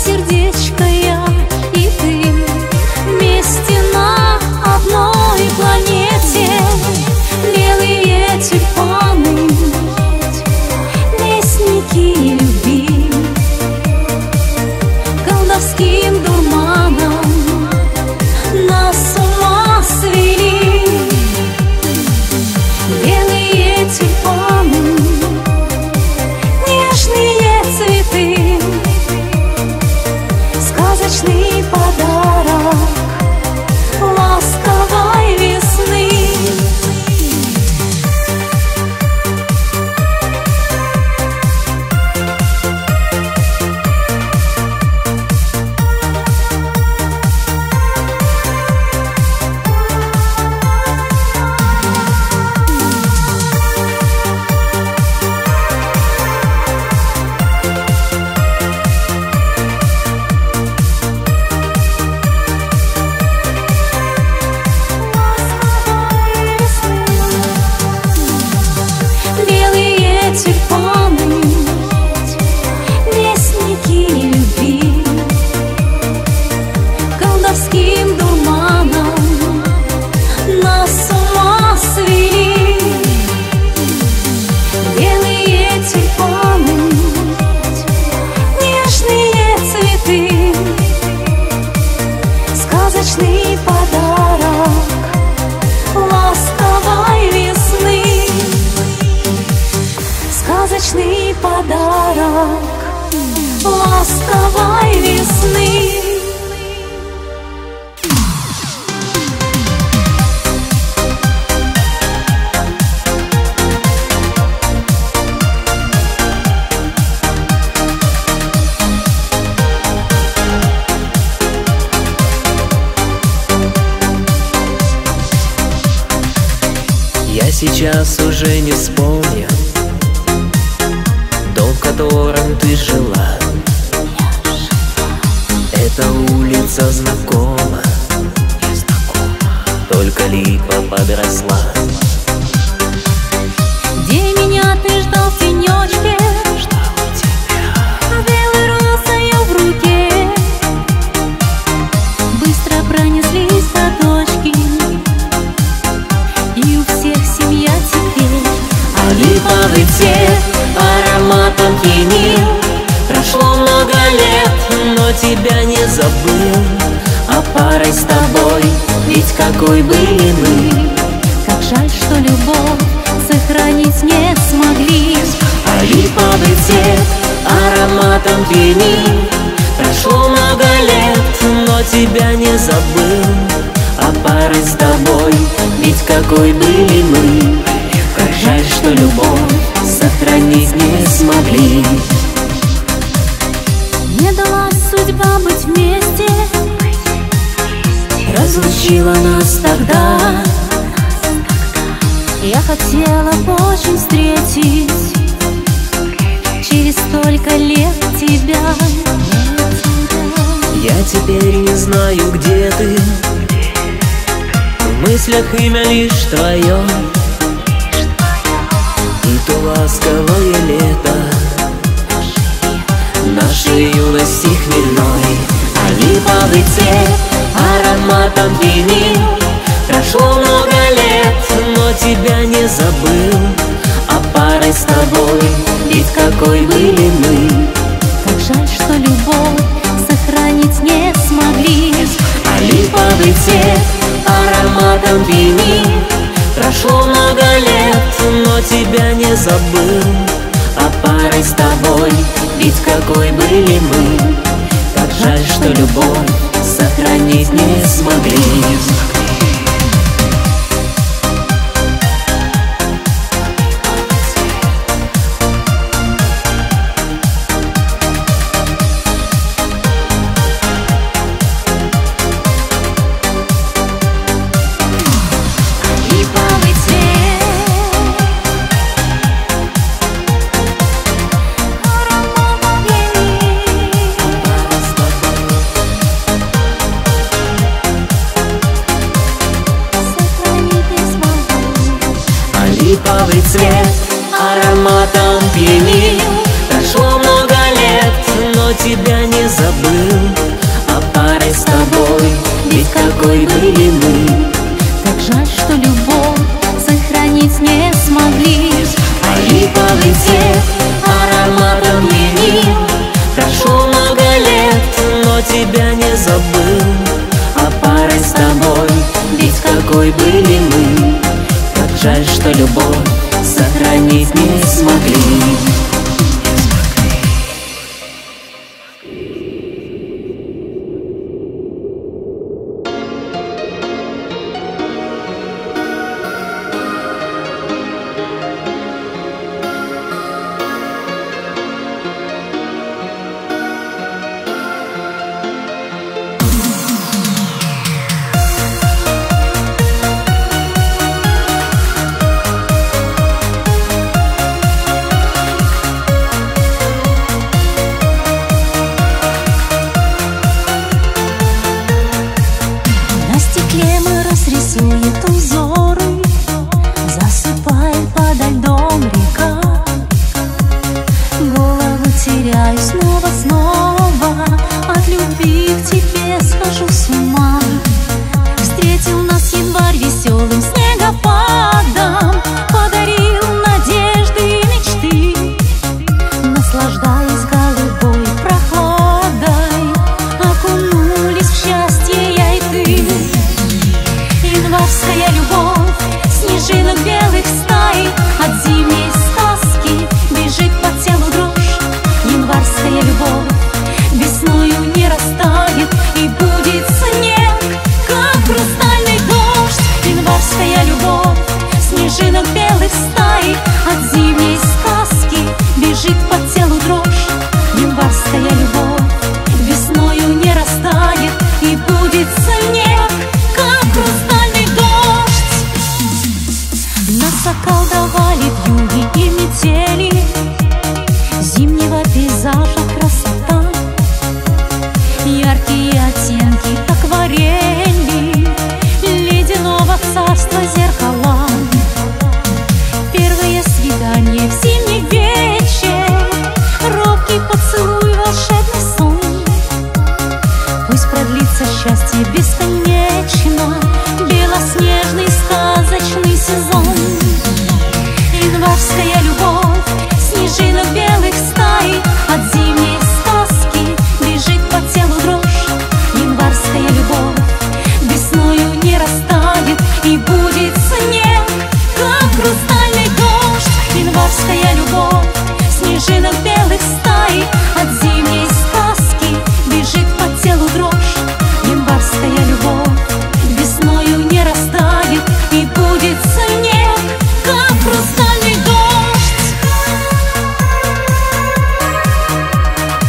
сердечко я и ты вместе на одной планете. Белые тюльпаны, вестники любви, колдовским дурманом нас с ума свели. Белые тюльпаны, нежные цветы, сказочный подарок ласковой весны. Тюльпаны, вестники любви, колдовским дурманом нас с ума свели. Белые тюльпаны, нежные цветы, сказочный подарок ласковой весны. Сказочный подарок ласковой весны. Я сейчас уже не вспомню дом, в котором ты жила. Эта улица знакома, только липа подросла. Где меня ты ждал в тенечке, а белой розою в руке. Быстро пронеслись каточки, и у всех семья теперь. А липовый цвет ароматом пьянил. Прошло много лет, но тебя не забыл. А парой с тобой, ведь какой были мы. Как жаль, что любовь сохранить не смогли. А липовый цвет ароматом пьянил. Прошло много лет, но тебя не забыл. А парой с тобой, ведь какой были мы. Как жаль, что любовь сохранить не смогли. Не дала судьба быть вместе, Разлучила нас тогда. я хотела очень встретить через столько лет тебя. Я теперь не знаю, где ты. В мыслях имя лишь твое, и то ласковое лето нашей юности хмельной. А липовый цвет ароматом пьянил. Прошло много лет, но тебя не забыл. А парой с тобой, ведь какой были мы. Как жаль, что любовь сохранить не смогли. А липовый цвет ароматом пьянил. Прошло много лет, но тебя не забыл. А парой с тобой, ведь какой были мы. Как жаль, что любовь сохранить не смогли. Липовый цвет ароматом пьянил. Сохранить не смогу. А липовый цвет ароматом пьянил. Прошло много лет, но тебя не забыл. забыл о паре с тобой, ведь какой были мы. Так жаль, что любовь сохранить не смогли. А липовый цвет ароматом пьянил. Прошло много лет, но тебя не забыл о паре с тобой, ведь какой были мы. Как жаль, что любовь сохранить не смогли. Рисует узоры, засыпает подо льдом река. Голову теряю снова, от любви к тебе схожу с ума. Встретил нас январь веселым снегопадом, подарил надежды и мечты. Наслаждаясь голубой прохладой, окунулись в счастье я и ты. Январская любовь, снежинок белых стаи, от зимней сказки бежит по телу дрожь. Январская любовь весною не растает, и будет снег, как хрустальный дождь. Январская любовь, снежинок белых стаи, от зимней сказки бежит по телу дрожь. Январская любовь весною не растает, и будет снег, как хрустальный дождь. Нас околдовали вьюги и метели зимнего пейзажа красота. Яркие оттенки акварели ледяного царства зеркала. Первые свидания в зимний вечер, робкий поцелуй, волшебный сон. Пусть продлится счастье бесконечно, белоснежный сказочный сезон. Январская любовь, снежинок белых стаи, от зимней сказки бежит по телу дрожь. Январская любовь весною не растает, и будет снег, как хрустальный дождь. Январская любовь, снежинок белых стаи, от зимней сказки бежит по телу дрожь. Январская любовь весною не растает, и будет снег, как хрустальный дождь.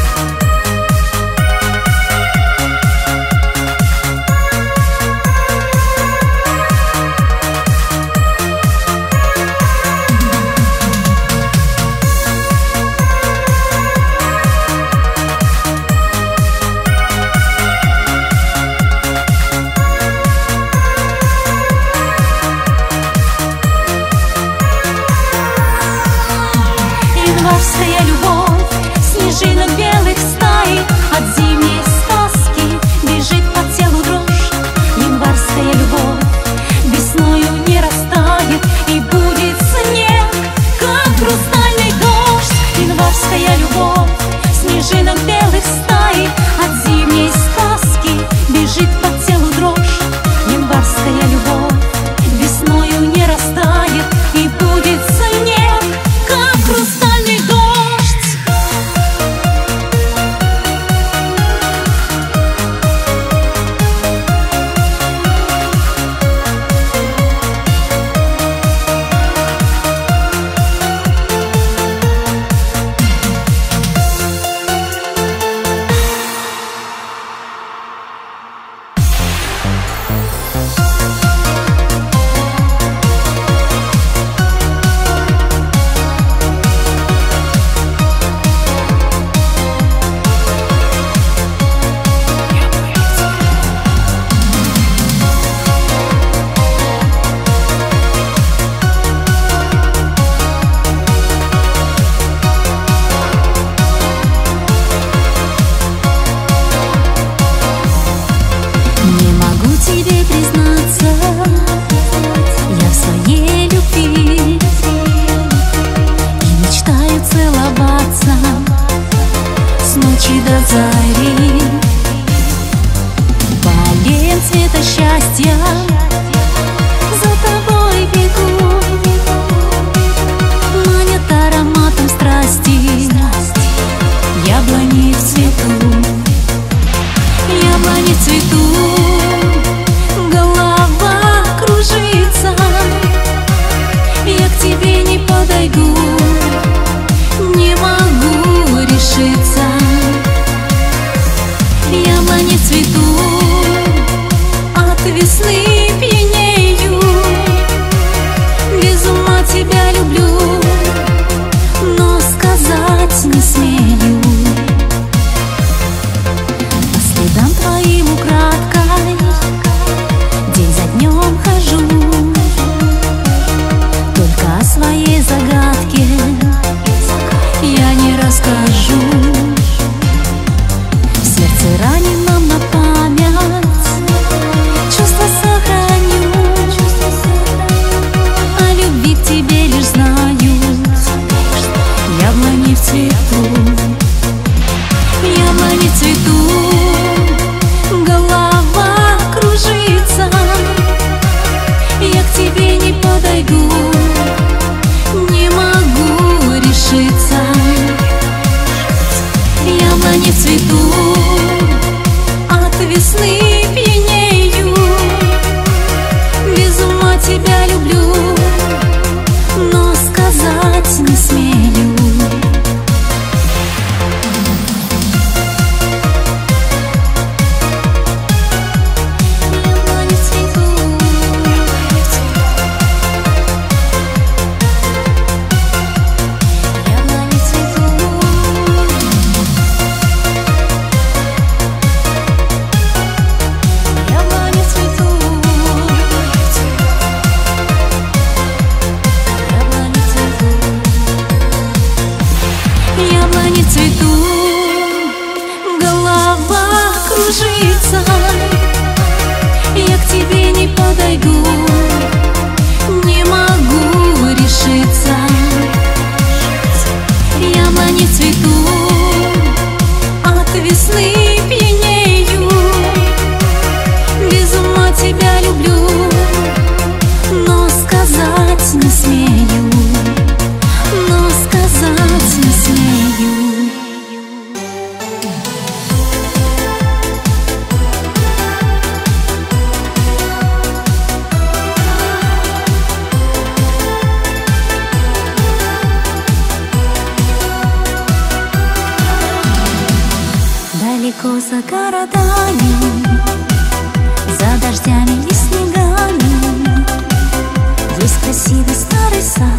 счастья, за тобой бегу. Манят ароматом страсти яблони в цвету, яблони в цвету. Голова кружится, я к тебе не подойду, не могу решиться. Яблони в цвету, от весны пьянею, без ума тебя люблю, но сказать не смею. По следам твоим украдкой день за днем хожу, только о своей загадке я не расскажу. В сердце раненом на память чувства сохраню, о любви к тебе лишь знаю. Яблони в цвету, яблони в цвету. Голова кружится, я к тебе не подойду, не могу решиться. Яблони в цвету, от весны пьянею, без ума тебя люблю, но сказать не смею. Яблони в цвету, яблони в цвету. Яблони в цвету, яблони в цвету, яблони в цвету. Голова кружится, я к тебе не подойду, не могу решиться. Яблони в цвету, от весны пьянею, без ума тебя люблю, но сказать не смею, но сказать не смею. Далеко за городами, за дождями и снегами, есть красивый старый сад.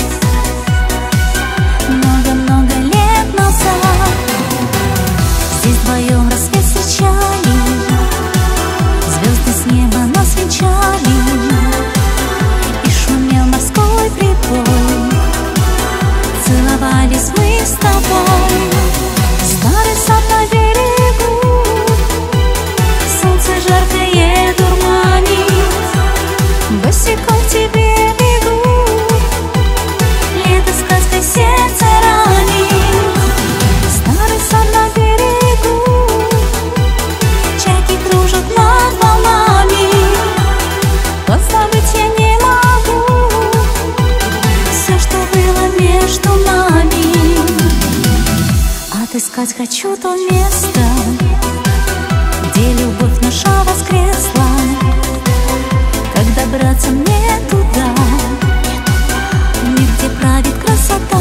Много-много лет назад здесь вдвоем рассвет встречали, звезды с неба нас венчали, и шумел морской прибой. Целовались мы с тобой, старый сад на берегу, солнце жаркое дурманит, босиком к тебе бегу, лето сказкой сердце ранит. Старый сад на берегу, чайки кружат над волнами, позабыть я не могу все, что было между нами. Отыскать хочу то место, где любовь наша воскресла. Как добраться мне туда, мир, где правит красота?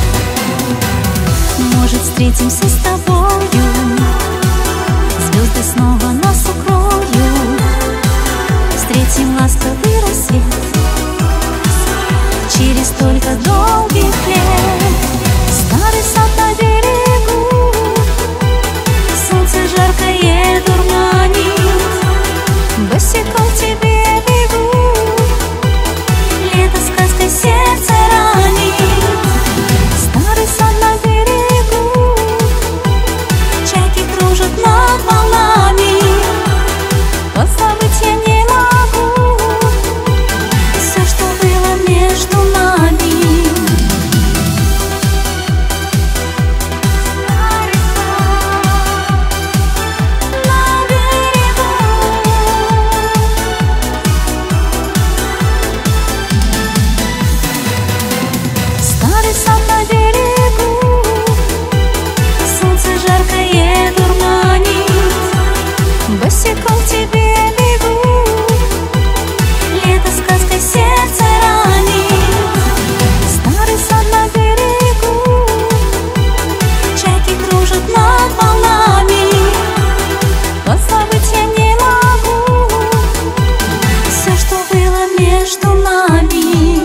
Может, встретимся с тобою, звезды снова нас укроют, встретим ласковый рассвет через столько долгих лет. Старый сад на берегу, солнце жарко босиком к тебе бегу. Лето сказкой сердце ранит, старый сад на берегу. Чайки кружат над волнами, позабыть я не могу все, что было между нами.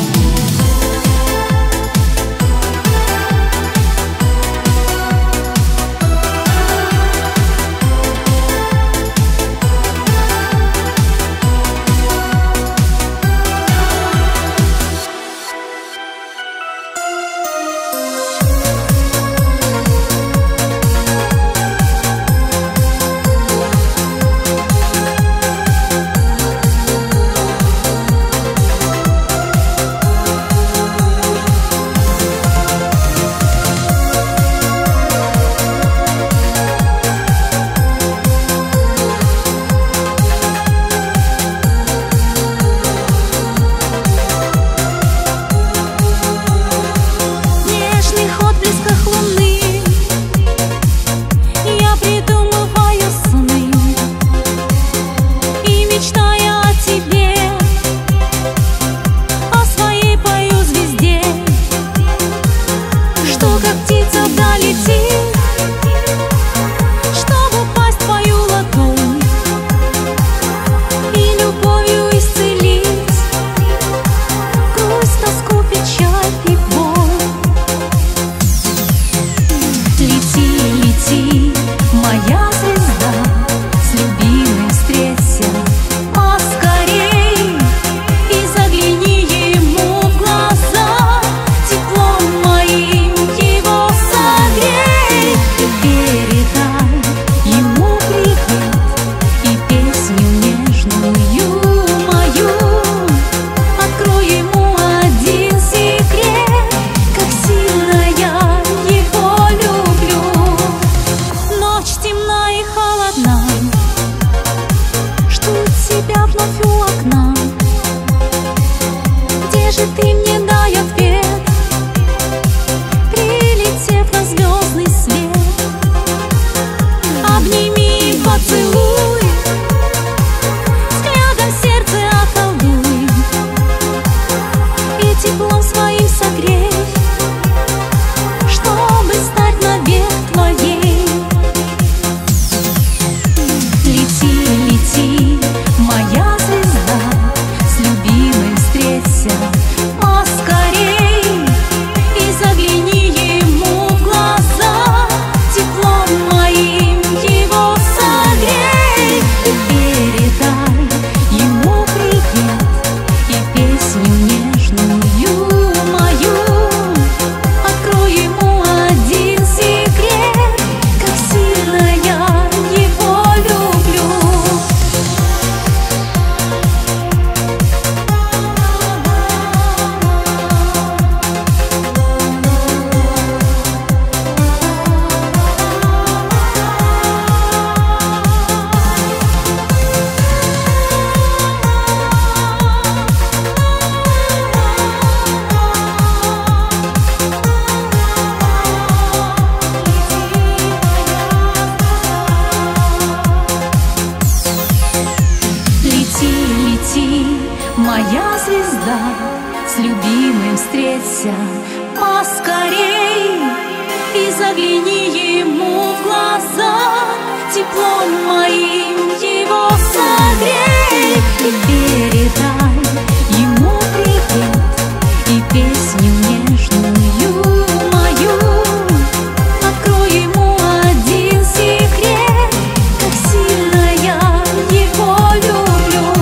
Моя звезда, с любимым встреться поскорей и загляни ему в глаза, теплом моим его согрей и передай ему привет и песню нежную мою. Открой ему один секрет, как сильно я его люблю.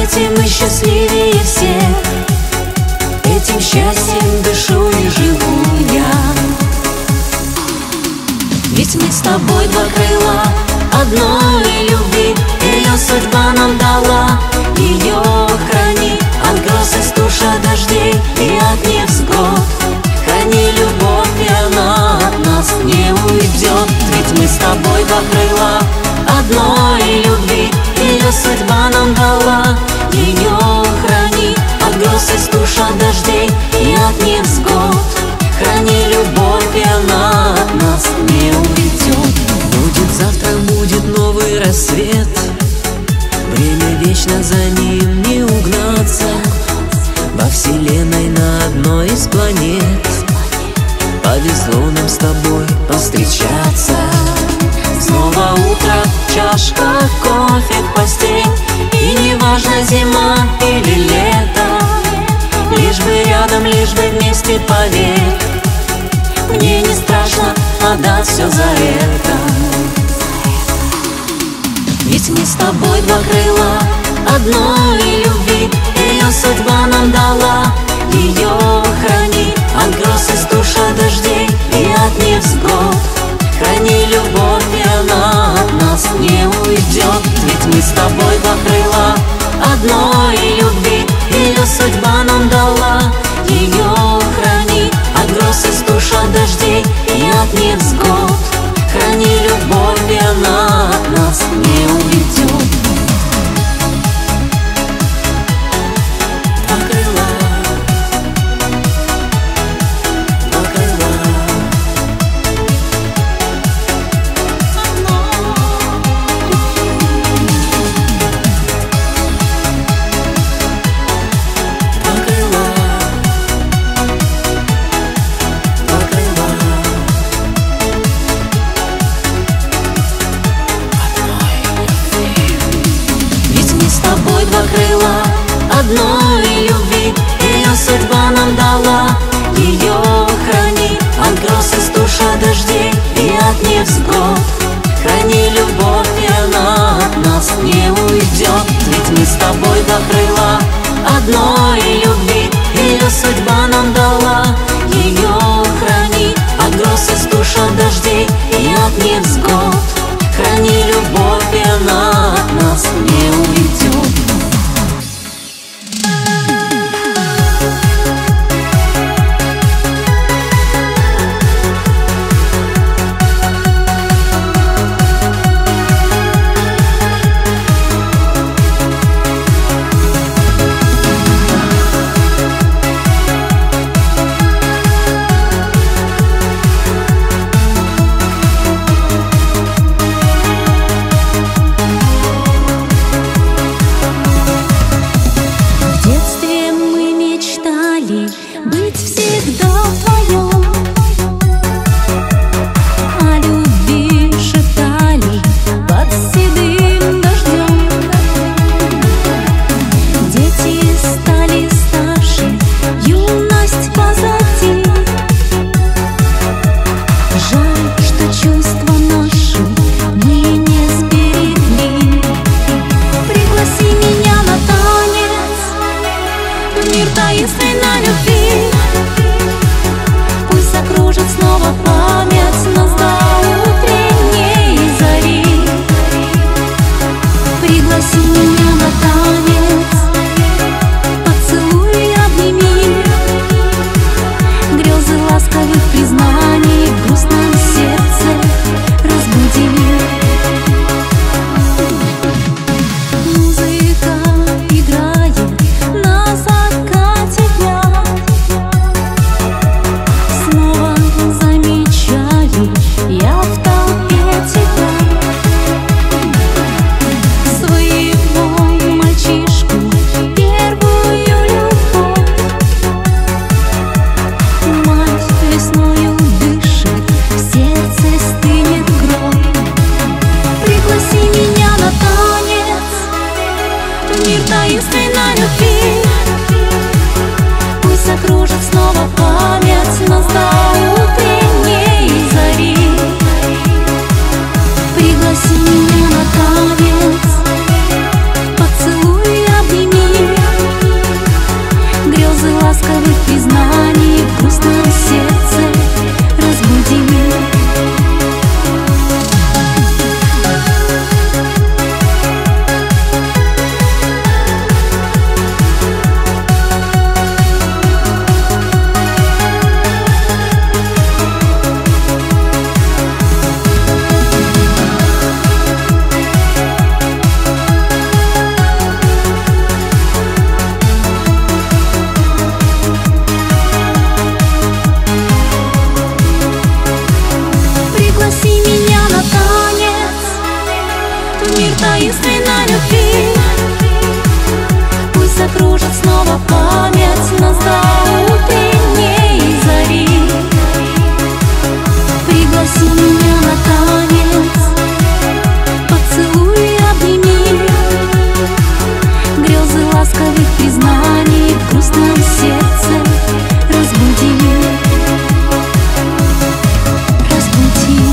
свете мы счастливее всех. Этим счастьем дышу и живу я. Ведь мы с тобой два крыла одной любви. Ее судьба нам дала, ее храни от гроз и стуж, от дождей и от невзгод. Храни любовь, и она от нас не уйдет. Ведь мы с тобой два крыла одной любви. Ее судьба нам дала, ее храни от гроз и стуж, от дождей и от невзгод. Храни любовь, и она от нас не уйдет. Будет завтра, будет новый рассвет. Время вечно, за ним не угнаться. Во вселенной на одной из планет повезло нам с тобой повстречаться. Снова утро, чашка, кофе, постель. И не важно, зима или лето, лишь бы рядом, лишь бы вместе, поверь. Мне не страшно отдать все за это. Ведь мы с тобой два крыла одной любви. Ее судьба нам дала, ее храни от гроз и стуж, от дождей и от невзгод. Храни любовь, и она от нас не уйдет. Ведь мы с тобой два крыла одной любви. Ее судьба нам дала, ее храни от гроз и стуж, от дождей и от невзгод. Храни любовь, и она от нас не уйдет. Два крыла, два крыла. Два крыла одной любви. Ее судьба нам дала, ее храни от гроз и стуж, от дождей и от невзгод. Храни любовь, и она от нас не уйдет. Ведь мы с тобой два крыла одной любви. Ее судьба нам дала, ее храни от гроз и стуж, от дождей и от невзгод. Храни любовь, и она от нас не уйдет. Быть всегда вдвоем, о любви шептали под седым дождем. Дети стали старше, юность позади. Жаль, что чувства наши мы не сберегли. Пригласи меня на танец в мир таинственной любви. Пусть закружит снова память нас до утренней зари. Пригласи меня на танец, поцелуй и обними. Грезы ласковых признаний в грустном сердце разбуди. Музыка играет на закате дня. Снова замечаю я в толпе тебя, своего мальчишку, первую любовь. Мать весною дышит, в сердце стынет кровь. Пригласи меня на танец в мир таинственной любви. Пусть закружит снова память нас до утренней зари. Пригласи меня на танец, поцелуй и обними. ласковых признаний в грустном сердце разбуди, разбуди.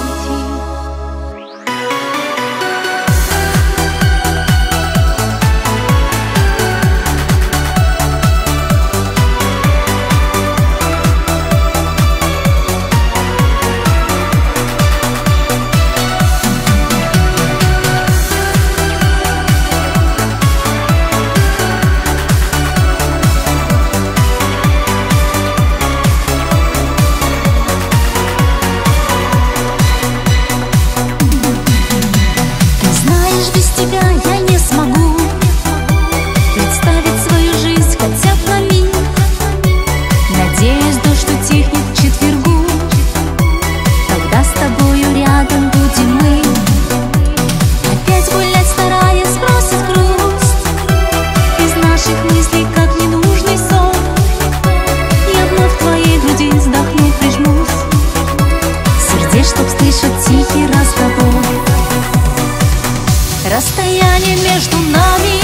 Без тебя я не смогу представить свою жизнь хотя бы на миг. Надеюсь, дождь утихнет к четвергу, тогда с тобою рядом будем мы. Опять гулять стараясь сбросить грусть из наших мыслей, как ненужный сон. Я вновь в твоей груди вздохну, прижмусь сердец, чтоб слышать тихий разговор. Расстояние между нами,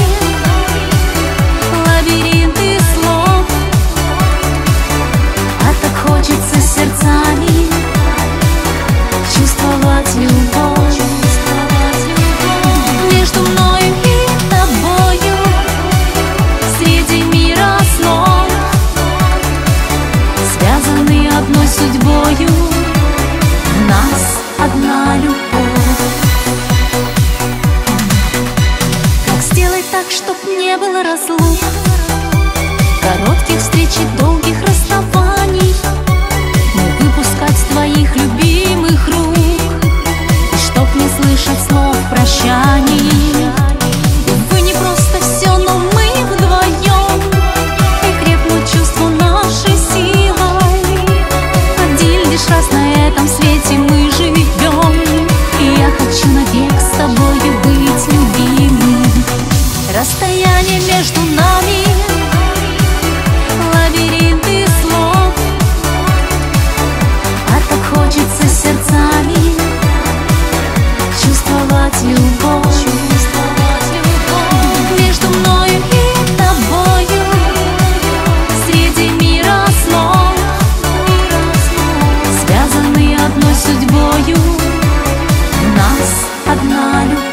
лабиринты слов, а так хочется сердцами чувствовать любовь. Между мною и тобою, среди мира снов, связаны одной судьбою, в нас одна любовь. Так, чтоб не было разлук, коротких встреч и долгих расставаний, не выпускать твоих любимых рук, и чтоб не слышать слов прощаний. Увы, не просто все, но мы вдвоем, и крепнут чувства нашей силой. Один лишь раз на этом свете мы живем, и я хочу навек с тобою быть любимым. Расстояние между нами, лабиринты слов, а так хочется сердцами чувствовать любовь. Между мною и тобою, среди мира снов, связаны одной судьбою, в нас одна любовь.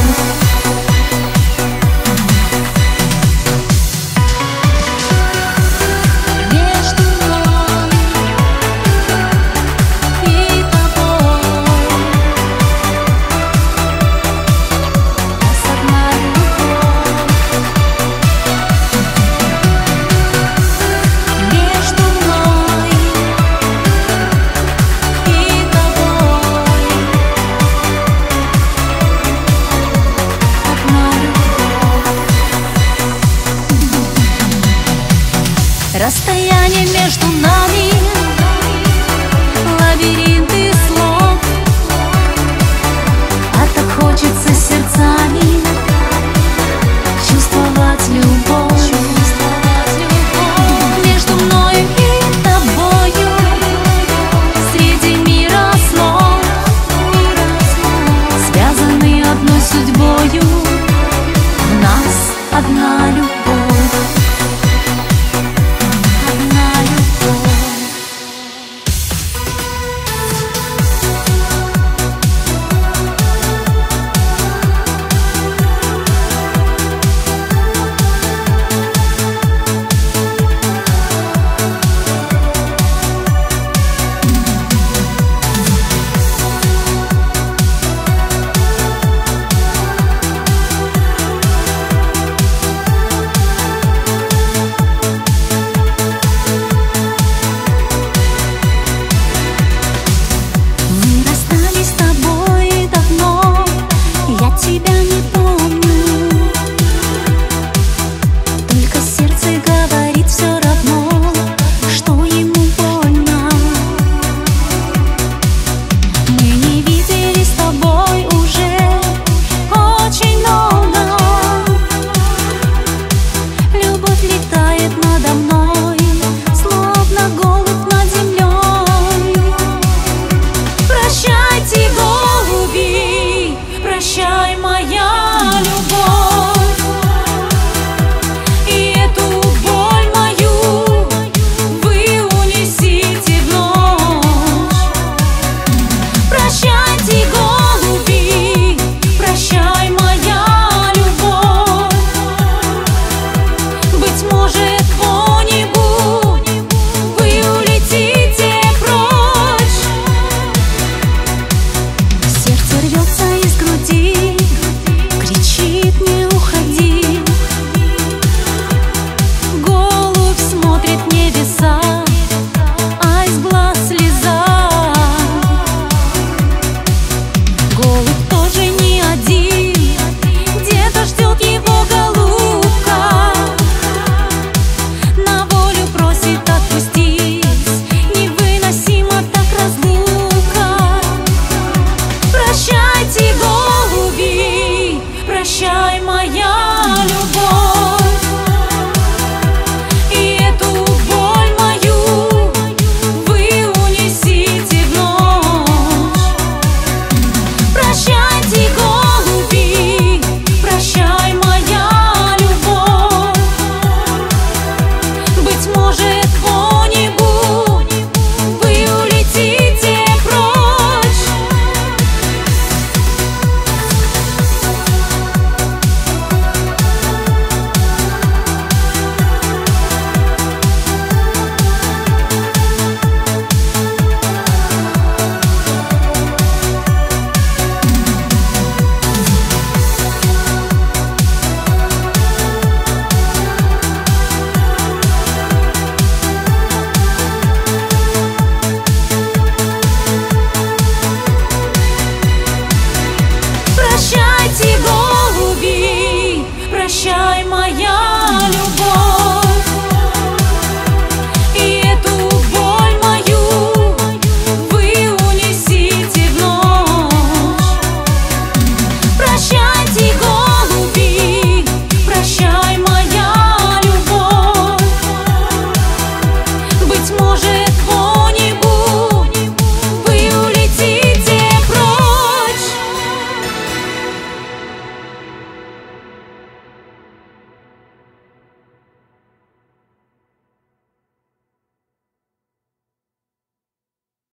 Расстояние между нами, лабиринты слов, а так хочется сердцами чувствовать любовь. Между мною и тобою, среди мира снов, связаны одной судьбою, в нас одна любовь.